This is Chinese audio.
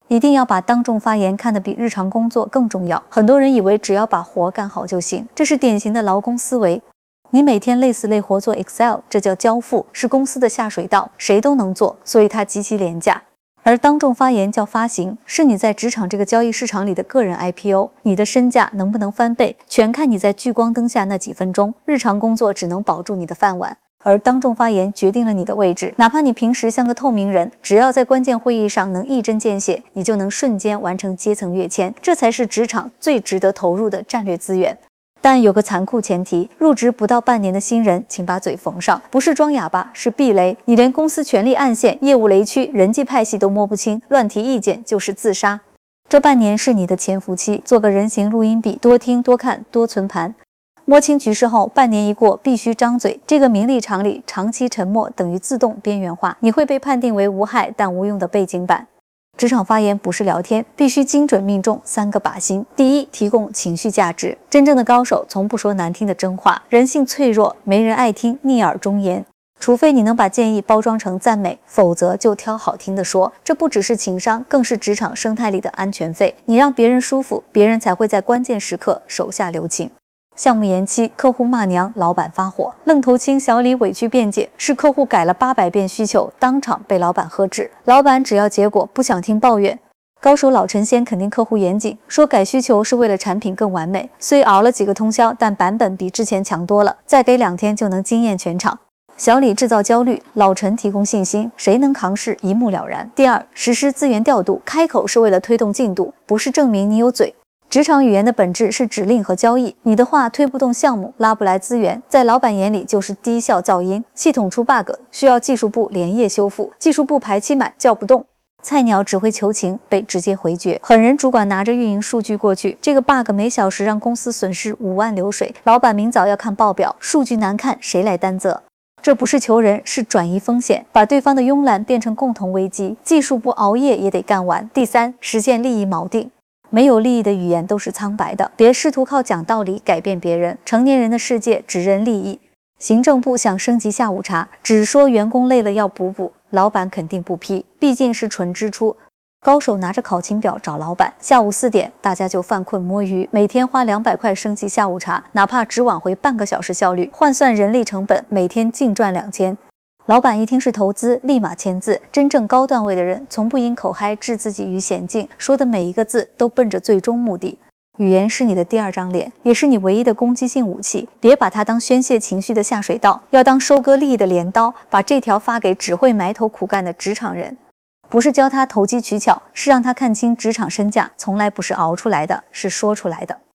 一定要把当众发言看得比日常工作更重要。很多人以为只要把活干好就行，这是典型的劳工思维。你每天累死累活做 Excel， 这叫交付，是公司的下水道，谁都能做，所以它极其廉价。而当众发言叫发行，是你在职场这个交易市场里的个人 IPO， 你的身价能不能翻倍，全看你在聚光灯下那几分钟。日常工作只能保住你的饭碗，而当众发言决定了你的位置。哪怕你平时像个透明人，只要在关键会议上能一针见血，你就能瞬间完成阶层跃迁，这才是职场最值得投入的战略资源。但有个残酷前提，入职不到半年的新人，请把嘴缝上，不是装哑巴，是避雷。你连公司权力暗线、业务雷区、人际派系都摸不清，乱提意见就是自杀。这半年是你的潜伏期，做个人形录音笔，多听多看多存盘。摸清局势后，半年一过，必须张嘴。这个名利场里，长期沉默等于自动边缘化，你会被判定为无害但无用的背景板。职场发言不是聊天，必须精准命中3个靶心。第一，提供情绪价值。真正的高手从不说难听的真话，人性脆弱，没人爱听逆耳忠言。除非你能把建议包装成赞美，否则就挑好听的说。这不只是情商，更是职场生态里的安全费。你让别人舒服，别人才会在关键时刻手下留情。项目延期，客户骂娘，老板发火，愣头青小李委屈辩解，是客户改了800遍需求，当场被老板喝止。老板只要结果，不想听抱怨。高手老陈先肯定客户严谨，说改需求是为了产品更完美，虽熬了几个通宵，但版本比之前强多了，再给2天就能惊艳全场。小李制造焦虑，老陈提供信心，谁能扛事一目了然。第二，实施资源调度，开口是为了推动进度，不是证明你有嘴。职场语言的本质是指令和交易，你的话推不动项目，拉不来资源，在老板眼里就是低效噪音。系统出 bug， 需要技术部连夜修复，技术部排期满叫不动，菜鸟只会求情，被直接回绝。狠人主管拿着运营数据过去，这个 bug 每小时让公司损失5万流水，老板明早要看报表，数据难看，谁来担责？这不是求人，是转移风险，把对方的慵懒变成共同危机。技术部熬夜也得干完。第三，实现利益锚定。没有利益的语言都是苍白的，别试图靠讲道理改变别人。成年人的世界只认利益。行政部想升级下午茶，只说员工累了要补，老板肯定不批，毕竟是纯支出。高手拿着考勤表找老板，下午4点大家就犯困摸鱼，每天花200块升级下午茶，哪怕只挽回半个小时效率，换算人力成本，每天净赚2000。老板一听是投资，立马签字。真正高段位的人，从不因口嗨置自己于险境，说的每一个字都奔着最终目的。语言是你的第2张脸，也是你唯一的攻击性武器，别把它当宣泄情绪的下水道，要当收割利益的镰刀，把这条发给只会埋头苦干的职场人。不是教他投机取巧，是让他看清职场身价从来不是熬出来的，是说出来的。